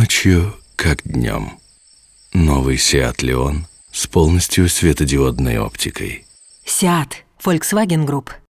Ночью, как днем. Новый Seat Leon с полностью светодиодной оптикой. Seat. Volkswagen Group.